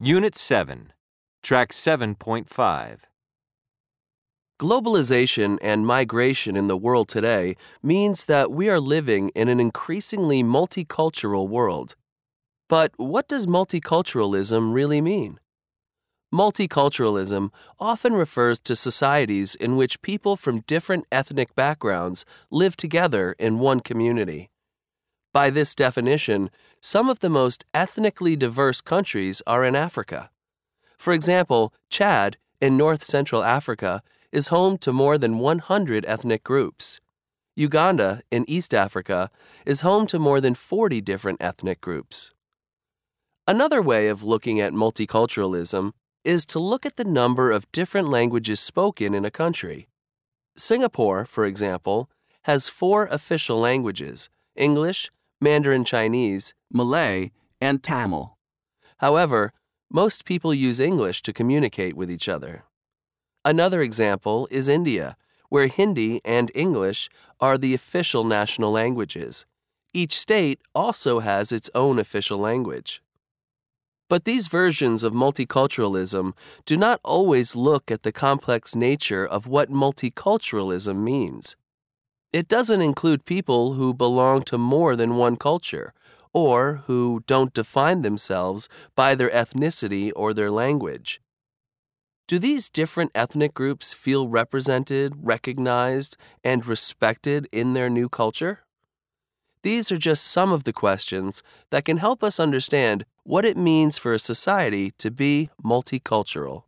Unit 7, Track 7.5. Globalization and migration in the world today means that we are living in an increasingly multicultural world. But what does multiculturalism really mean? Multiculturalism often refers to societies in which people from different ethnic backgrounds live together in one community. By this definition, some of the most ethnically diverse countries are in Africa. For example, Chad in North Central Africa is home to more than 100 ethnic groups. Uganda in East Africa is home to more than 40 different ethnic groups. Another way of looking at multiculturalism is to look at the number of different languages spoken in a country. Singapore, for example, has 4 official languages: English, Mandarin Chinese, Malay, and Tamil. However, most people use English to communicate with each other. Another example is India, where Hindi and English are the official national languages. Each state also has its own official language. But these versions of multiculturalism do not always look at the complex nature of what multiculturalism means. It doesn't include people who belong to more than one culture, or who don't define themselves by their ethnicity or their language. Do these different ethnic groups feel represented, recognized, and respected in their new culture? These are just some of the questions that can help us understand what it means for a society to be multicultural.